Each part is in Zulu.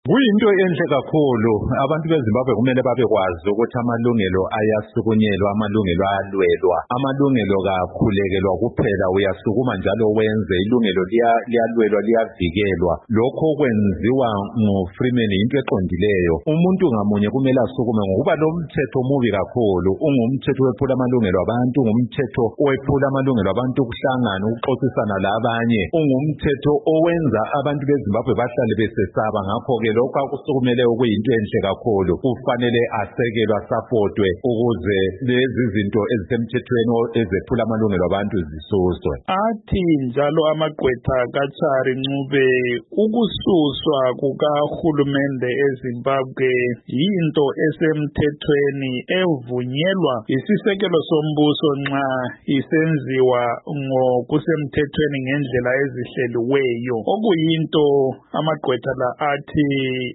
Kuyinto enhle kakhulu abantu beZimbabwe kumele babekwazi ukuthi amalungelo ayasukunyelwa, amalungelo ayalwelwa, amalungelo kakhulekelwa kuphela, uyasukuma njalo wenze ilungelo liyalwelwa, liyavikelwa. Lokho kwenziwa nguFreeman into eqondileyo. Umuntu ngamunye kumele asukume ngokuba lo mthetho mubi kakhulu, ungumthetho wephula amalungelo abantu, ungumthetho wephula amalungelo abantu ukuhlangana, ukuxoxisana labanye, ungumthetho owenza abantu beZimbabwe bahlale besesaba. Ngakho-ke lokho akusukumele okuyinto enhle kakhulu, kufanele asekelwe, asapotwe ukuze lezi zinto ezisemthethweni ezephula amalungelo abantu zisuswe. Athi njalo amagqwetha kaChari Ncube ukususwa kukahulumende eZimbabwe yinto esemthethweni evunyelwa isisekelo sombuso nxa isenziwa ngokusemthethweni ngendlela ezihleliweyo, okuyinto amagqwetha la athi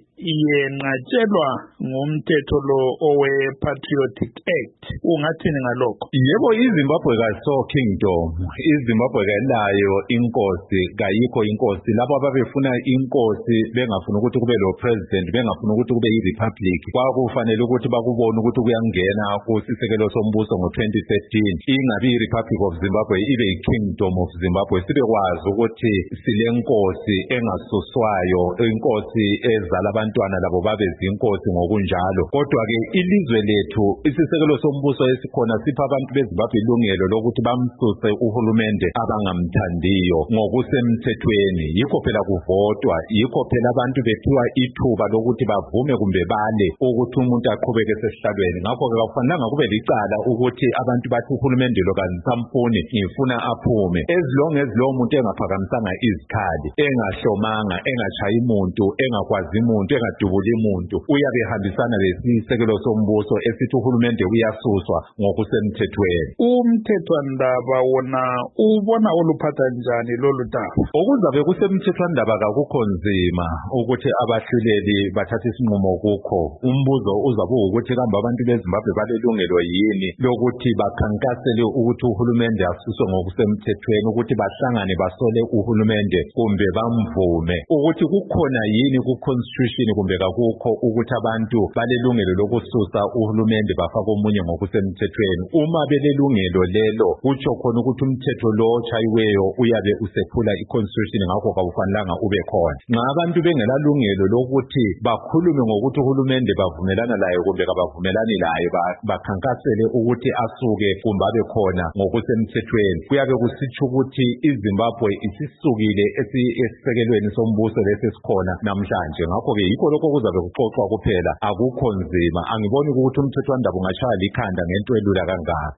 yenqatshelwa ngumthetho lo owe-Patriotic Act. Ungathini ngalokho? Yebo, iZimbabwe kayiso kingdom, iZimbabwe kayinayo inkosi, kayikho inkosi. Labo ababefuna inkosi bengafuna ukuthi kube lo president, bengafuna ukuthi kube yi-republic, kwakufanele ukuthi bakubone ukuthi kuyangena kusisekelo sombuso ngo-2013 ingabi yi-Republic of Zimbabwe, ibe yi-Kingdom of Zimbabwe. Sibekwazi ukuthi silenkosi engasuswayo, inkosi ezala abantwana labo babe zinkosi ngokunjalo. Kodwa-ke ilizwe lethu, isisekelo sombuso esikhona sipha abantu beZimbabwe ilungelo lokuthi bamsuse uhulumende abangamthandiyo ngokusemthethweni. Yikho phela kuvotwa, yikho phela abantu bephiwa ithuba lokuthi bavume kumbe bale ukuthi umuntu aqhubeke esesihlalweni. Ngakho-ke akufanelanga kube licala ukuthi abantu bathi uhulumende lo kangisamfuni, ngifuna aphume. As long as lowo muntu engaphakamisanga izikhali, engahlomanga, engatshayi muntu, engakwazi muntu, engadubuli muntu, uyabe ehambisana lesisekelo sombuso esithi uhulumende uyasuswa ngokusemthethweni. Umthethwandaba wona ubona oluphatha njani lolu daba? Okuzabe kusemthethwandaba kakukho nzima ukuthi abahluleli bathathe isinqumo kukho. Umbuzo uzabe ukuthi kambe abantu beZimbabwe balelungelo yini lokuthi bakhankasele ukuthi uhulumende asuswe ngokusemthethweni, ukuthi bahlangane basole uhulumende kumbe bamvume, ukuthi kukhona yini ku-constitution kumbe kakukho ukuthi abantu balelungelo lokususa uhulumende bafaka omunye ngokusemthethweni. Uma belelungelo lelo, kutsho khona ukuthi umthetho lo otshayiweyo uyabe usephula i-constitution, ngakho kawufanelanga ube khona. Nxa abantu bengelalungelo lokuthi bakhulume ngokuthi uhulumende bavumelana laye kumbe kabavumelani laye, bakhankasele ukuthi asuke kumbe abe khona ngokusemthethweni, kuyabe kusitsho ukuthi iZimbabwe isisukile esisekelweni sombuso lesesikhona namhlanje. Ngakho-ke yikho lokho kuzabe kuxoxwa kuphela, akukho nzima. Angiboni ukuthi umthethwandaba ungatshaya likhanda ngento elula kangaka.